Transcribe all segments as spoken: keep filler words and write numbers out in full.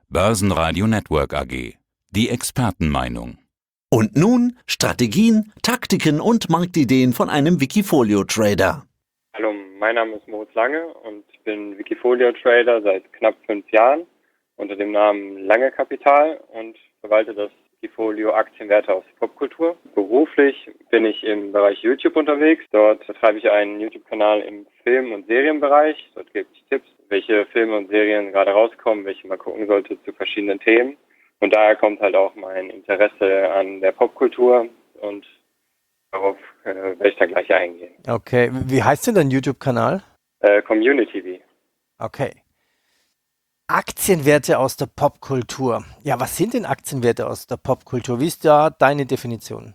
Börsenradio Network A G. Die Expertenmeinung. Und nun Strategien, Taktiken und Marktideen von einem Wikifolio-Trader. Hallo, mein Name ist Moritz Lange und ich bin Wikifolio-Trader seit knapp fünf Jahren unter dem Namen Lange Kapital und verwalte das Wikifolio Aktienwerte aus Popkultur. Beruflich bin ich im Bereich YouTube unterwegs. Dort betreibe ich einen YouTube-Kanal im Film- und Serienbereich. Dort gebe ich Tipps, welche Filme und Serien gerade rauskommen, welche man gucken sollte zu verschiedenen Themen. Und daher kommt halt auch mein Interesse an der Popkultur und darauf äh, werde ich dann gleich eingehen. Okay, wie heißt denn dein YouTube-Kanal? Äh, Community T V. Okay. Aktienwerte aus der Popkultur. Ja, was sind denn Aktienwerte aus der Popkultur? Wie ist da deine Definition?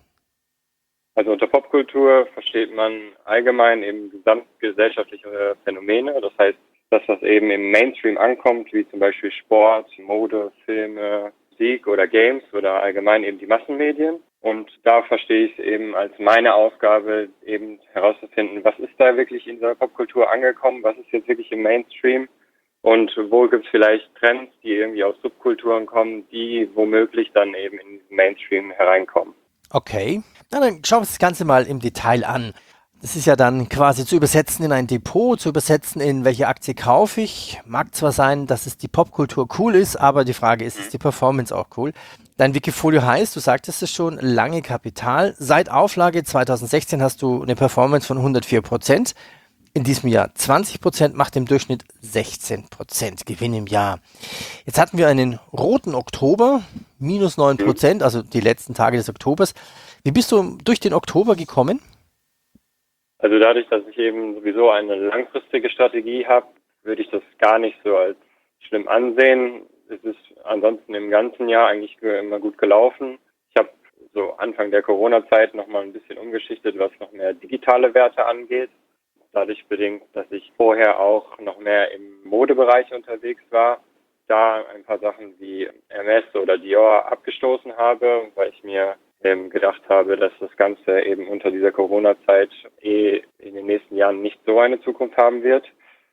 Also unter Popkultur versteht man allgemein eben gesamtgesellschaftliche Phänomene. Das heißt, das, was eben im Mainstream ankommt, wie zum Beispiel Sport, Mode, Filme, Musik oder Games oder allgemein eben die Massenmedien. Und da verstehe ich es eben als meine Aufgabe, eben herauszufinden, was ist da wirklich in dieser Popkultur angekommen, was ist jetzt wirklich im Mainstream und wo gibt es vielleicht Trends, die irgendwie aus Subkulturen kommen, die womöglich dann eben in den Mainstream hereinkommen. Okay, na dann schauen wir uns das Ganze mal im Detail an. Das ist ja dann quasi zu übersetzen in ein Depot, zu übersetzen in welche Aktie kaufe ich. Mag zwar sein, dass es die Popkultur cool ist, aber die Frage ist, ist die Performance auch cool? Dein Wikifolio heißt, du sagtest es schon, Lange Kapital. Seit Auflage zwanzig sechzehn hast du eine Performance von hundertvier Prozent. In diesem Jahr zwanzig Prozent, macht im Durchschnitt sechzehn Prozent Gewinn im Jahr. Jetzt hatten wir einen roten Oktober, minus neun Prozent, also die letzten Tage des Oktobers. Wie bist du durch den Oktober gekommen? Also dadurch, dass ich eben sowieso eine langfristige Strategie habe, würde ich das gar nicht so als schlimm ansehen. Es ist ansonsten im ganzen Jahr eigentlich immer gut gelaufen. Ich habe so Anfang der Corona-Zeit nochmal ein bisschen umgeschichtet, was noch mehr digitale Werte angeht. Dadurch bedingt, dass ich vorher auch noch mehr im Modebereich unterwegs war, da ein paar Sachen wie Hermès oder Dior abgestoßen habe, weil ich mir ähm, gedacht habe, dass das Ganze eben unter dieser Corona-Zeit eh in den nächsten Jahren nicht so eine Zukunft haben wird.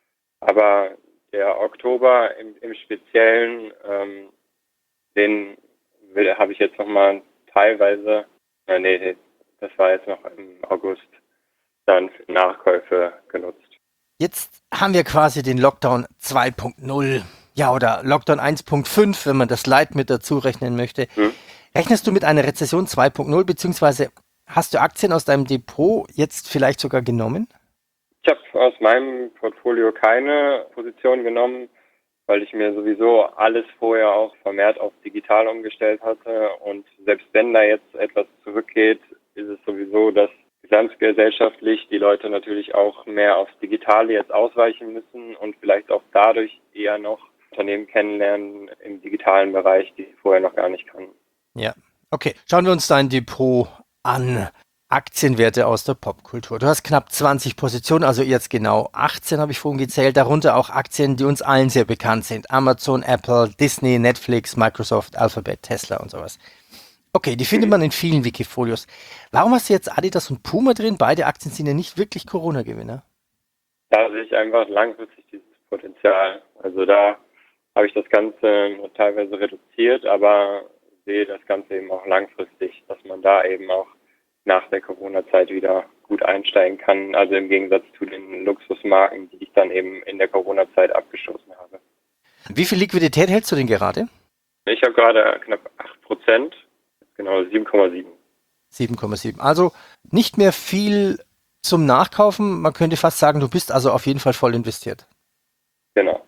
Aber der Oktober im, im Speziellen, ähm, den will, habe ich jetzt nochmal teilweise, äh, nee, das war jetzt noch im August, dann für Nachkäufe genutzt. Jetzt haben wir quasi den Lockdown zwei Punkt null, ja, oder Lockdown eins Punkt fünf, wenn man das Light mit dazu rechnen möchte. Hm. Rechnest du mit einer Rezession zwei Punkt null, beziehungsweise hast du Aktien aus deinem Depot jetzt vielleicht sogar genommen? Ich habe aus meinem Portfolio keine Position genommen, weil ich mir sowieso alles vorher auch vermehrt auf digital umgestellt hatte. Und selbst wenn da jetzt etwas zurückgeht, ist es sowieso, dass gesamtgesellschaftlich die Leute natürlich auch mehr aufs Digitale jetzt ausweichen müssen und vielleicht auch dadurch eher noch Unternehmen kennenlernen im digitalen Bereich, die sie vorher noch gar nicht kannten. Ja, okay. Schauen wir uns dein Depot an. Aktienwerte aus der Popkultur. Du hast knapp zwanzig Positionen, also jetzt genau achtzehn habe ich vorhin gezählt, darunter auch Aktien, die uns allen sehr bekannt sind. Amazon, Apple, Disney, Netflix, Microsoft, Alphabet, Tesla und sowas. Okay, die findet man in vielen Wikifolios. Warum hast du jetzt Adidas und Puma drin? Beide Aktien sind ja nicht wirklich Corona-Gewinner. Da sehe ich einfach langfristig dieses Potenzial. Also da habe ich das Ganze teilweise reduziert, aber sehe das Ganze eben auch langfristig, dass man da eben auch nach der Corona-Zeit wieder gut einsteigen kann. Also im Gegensatz zu den Luxusmarken, die ich dann eben in der Corona-Zeit abgestoßen habe. Wie viel Liquidität hältst du denn gerade? Ich habe gerade knapp acht Prozent. Genau, sieben Komma sieben. sieben Komma sieben. Also nicht mehr viel zum Nachkaufen. Man könnte fast sagen, du bist also auf jeden Fall voll investiert. Genau.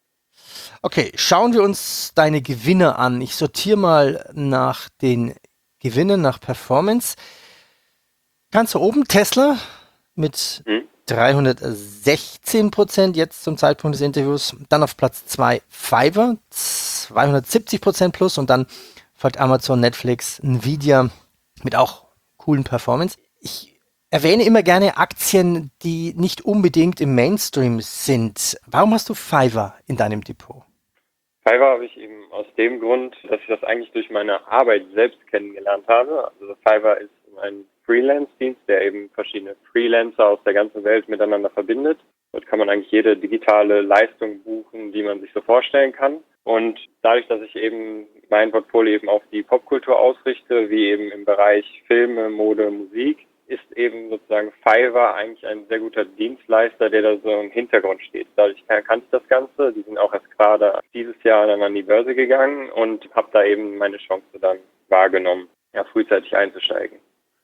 Okay, schauen wir uns deine Gewinner an. Ich sortiere mal nach den Gewinnen, nach Performance. Ganz oben Tesla mit hm? dreihundertsechzehn Prozent jetzt zum Zeitpunkt des Interviews. Dann auf Platz zwei Fiverr, zweihundertsiebzig Prozent plus und dann folgt Amazon, Netflix, Nvidia mit auch coolen Performance. Ich erwähne immer gerne Aktien, die nicht unbedingt im Mainstream sind. Warum hast du Fiverr in deinem Depot? Fiverr habe ich eben aus dem Grund, dass ich das eigentlich durch meine Arbeit selbst kennengelernt habe. Also Fiverr ist ein Freelance-Dienst, der eben verschiedene Freelancer aus der ganzen Welt miteinander verbindet. Dort kann man eigentlich jede digitale Leistung buchen, die man sich so vorstellen kann. Und dadurch, dass ich eben mein Portfolio eben auf die Popkultur ausrichte, wie eben im Bereich Filme, Mode, Musik, ist eben sozusagen Fiverr eigentlich ein sehr guter Dienstleister, der da so im Hintergrund steht. Dadurch kannte ich das Ganze. Die sind auch erst gerade dieses Jahr dann an die Börse gegangen und habe da eben meine Chance dann wahrgenommen, ja, frühzeitig einzusteigen.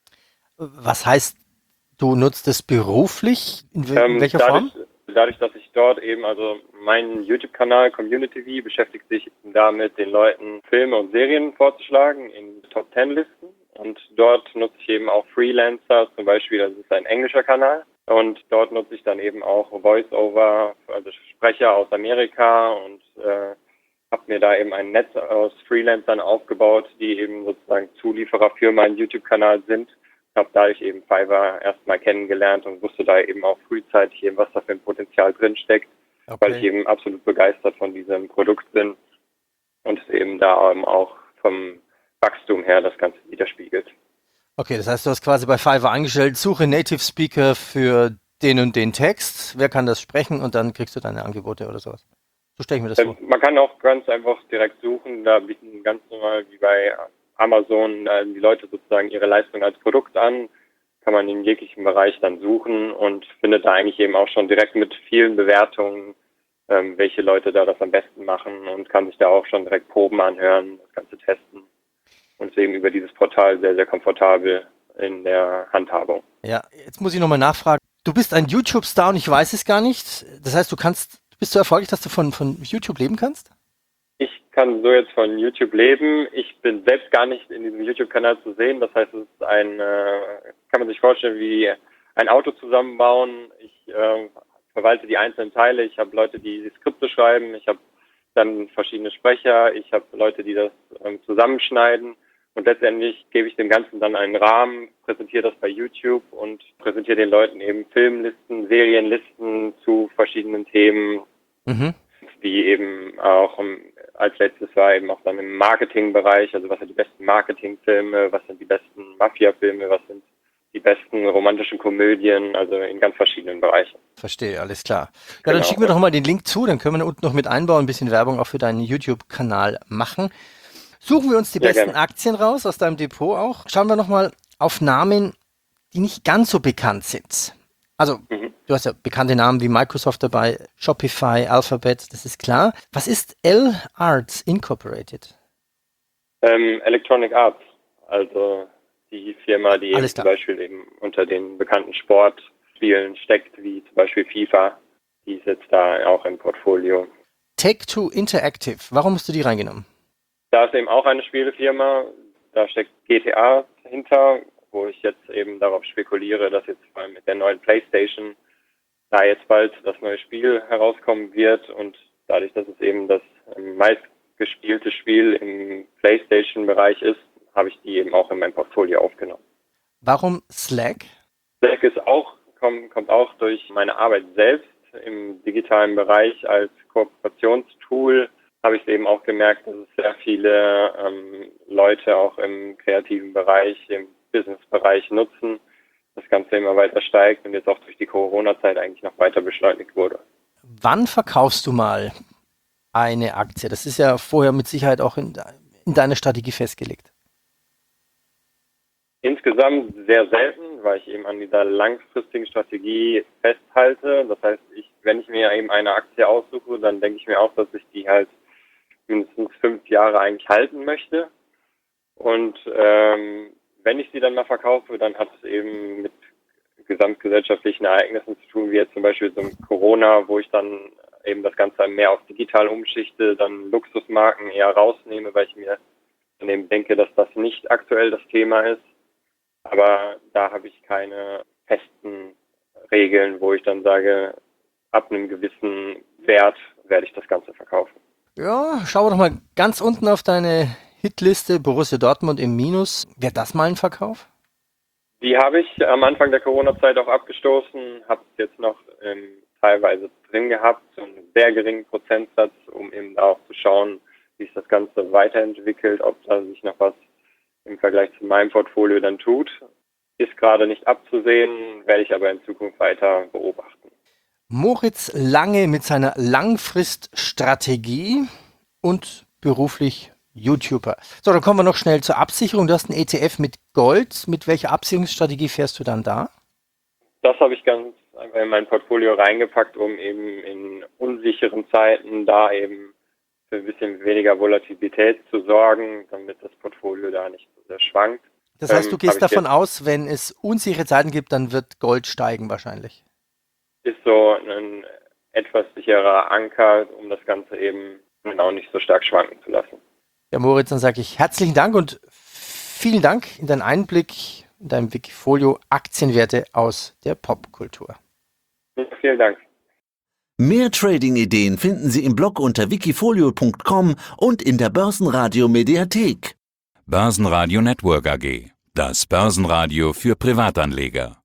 Was heißt, du nutzt es beruflich? In, in ähm, welcher dadurch, Form? Dadurch, dass ich dort eben, also mein YouTube-Kanal Community V beschäftigt sich damit, den Leuten Filme und Serien vorzuschlagen in Top Ten Listen. Und dort nutze ich eben auch Freelancer, zum Beispiel, das ist ein englischer Kanal. Und dort nutze ich dann eben auch Voice-Over, also Sprecher aus Amerika und äh, habe mir da eben ein Netz aus Freelancern aufgebaut, die eben sozusagen Zulieferer für meinen YouTube-Kanal sind. Ich habe dadurch eben Fiverr erstmal kennengelernt und wusste da eben auch frühzeitig eben, was da für ein Potenzial drinsteckt, okay. Weil ich eben absolut begeistert von diesem Produkt bin und es eben da eben auch vom Wachstum her das Ganze widerspiegelt. Okay, das heißt, du hast quasi bei Fiverr angestellt, suche Native Speaker für den und den Text, wer kann das sprechen und dann kriegst du deine Angebote oder sowas. So stelle ich mir das vor. Man kann auch ganz einfach direkt suchen, da bieten ganz normal wie bei Amazon die Leute sozusagen ihre Leistung als Produkt an, kann man in jeglichem Bereich dann suchen und findet da eigentlich eben auch schon direkt mit vielen Bewertungen, ähm, welche Leute da das am besten machen und kann sich da auch schon direkt Proben anhören, das Ganze testen und ist eben über dieses Portal sehr, sehr komfortabel in der Handhabung. Ja, jetzt muss ich nochmal nachfragen. Du bist ein YouTube-Star und ich weiß es gar nicht. Das heißt, du kannst, du bist so erfolgreich, dass du von, von YouTube leben kannst? Ich kann so jetzt von YouTube leben. Ich bin selbst gar nicht in diesem YouTube-Kanal zu sehen. Das heißt, es ist ein, äh, kann man sich vorstellen, wie ein Auto zusammenbauen. Ich äh, verwalte die einzelnen Teile. Ich habe Leute, die die Skripte schreiben. Ich habe dann verschiedene Sprecher. Ich habe Leute, die das ähm, zusammenschneiden. Und letztendlich gebe ich dem Ganzen dann einen Rahmen, präsentiere das bei YouTube und präsentiere den Leuten eben Filmlisten, Serienlisten zu verschiedenen Themen, mhm. wie eben auch um, als letztes war eben auch dann im Marketingbereich, also was sind die besten Marketingfilme, was sind die besten Mafia-Filme, was sind die besten romantischen Komödien, also in ganz verschiedenen Bereichen. Verstehe, alles klar. Ja, genau. Dann schicken wir doch mal den Link zu, dann können wir unten noch mit einbauen, ein bisschen Werbung auch für deinen YouTube-Kanal machen. Suchen wir uns die ja, besten gerne. Aktien raus, aus deinem Depot auch. Schauen wir nochmal auf Namen, die nicht ganz so bekannt sind. Also, mhm. du hast ja bekannte Namen wie Microsoft dabei, Shopify, Alphabet, das ist klar. Was ist L-Arts Incorporated? Ähm, Electronic Arts, also die Firma, die eben zum Beispiel eben unter den bekannten Sportspielen steckt, wie zum Beispiel FIFA, die ist jetzt da auch im Portfolio. Take-Two Interactive, warum hast du die reingenommen? Da ist eben auch eine Spielefirma, da steckt G T A hinter, wo ich jetzt eben darauf spekuliere, dass jetzt vor allem mit der neuen PlayStation da jetzt bald das neue Spiel herauskommen wird und dadurch, dass es eben das meistgespielte Spiel im PlayStation-Bereich ist, habe ich die eben auch in mein Portfolio aufgenommen. Warum Slack? Slack ist auch, kommt, kommt auch durch meine Arbeit selbst im digitalen Bereich als Kooperationstool. Habe ich eben auch gemerkt, dass es sehr viele ähm, Leute auch im kreativen Bereich, im Business-Bereich nutzen, das Ganze immer weiter steigt und jetzt auch durch die Corona-Zeit eigentlich noch weiter beschleunigt wurde. Wann verkaufst du mal eine Aktie? Das ist ja vorher mit Sicherheit auch in, in deiner Strategie festgelegt. Insgesamt sehr selten, weil ich eben an dieser langfristigen Strategie festhalte. Das heißt, ich, wenn ich mir eben eine Aktie aussuche, dann denke ich mir auch, dass ich die halt mindestens fünf Jahre eigentlich halten möchte. Und ähm, wenn ich sie dann mal verkaufe, dann hat es eben mit gesamtgesellschaftlichen Ereignissen zu tun, wie jetzt zum Beispiel so Corona, wo ich dann eben das Ganze mehr auf digital umschichte, dann Luxusmarken eher rausnehme, weil ich mir dann eben denke, dass das nicht aktuell das Thema ist. Aber da habe ich keine festen Regeln, wo ich dann sage, ab einem gewissen Wert werde ich das Ganze verkaufen. Ja, schauen wir doch mal ganz unten auf deine Hitliste, Borussia Dortmund im Minus. Wäre das mal ein Verkauf? Die habe ich am Anfang der Corona-Zeit auch abgestoßen, habe es jetzt noch ähm, teilweise drin gehabt, so einen sehr geringen Prozentsatz, um eben da auch zu schauen, wie sich das Ganze weiterentwickelt, ob da sich noch was im Vergleich zu meinem Portfolio dann tut. Ist gerade nicht abzusehen, werde ich aber in Zukunft weiter beobachten. Moritz Lange mit seiner Langfriststrategie und beruflich YouTuber. So, dann kommen wir noch schnell zur Absicherung. Du hast einen E T F mit Gold. Mit welcher Absicherungsstrategie fährst du dann da? Das habe ich ganz einfach in mein Portfolio reingepackt, um eben in unsicheren Zeiten da eben für ein bisschen weniger Volatilität zu sorgen, damit das Portfolio da nicht so sehr schwankt. Das heißt, du Ähm, gehst habe ich davon jetzt- aus, wenn es unsichere Zeiten gibt, dann wird Gold steigen wahrscheinlich. Ist so ein etwas sicherer Anker, um das Ganze eben genau nicht so stark schwanken zu lassen. Ja, Moritz, dann sage ich herzlichen Dank und vielen Dank in deinen Einblick in deinem Wikifolio Aktienwerte aus der Popkultur. Ja, vielen Dank. Mehr Trading-Ideen finden Sie im Blog unter wikifolio punkt com und in der Börsenradio Mediathek. Börsenradio Network A G. Das Börsenradio für Privatanleger.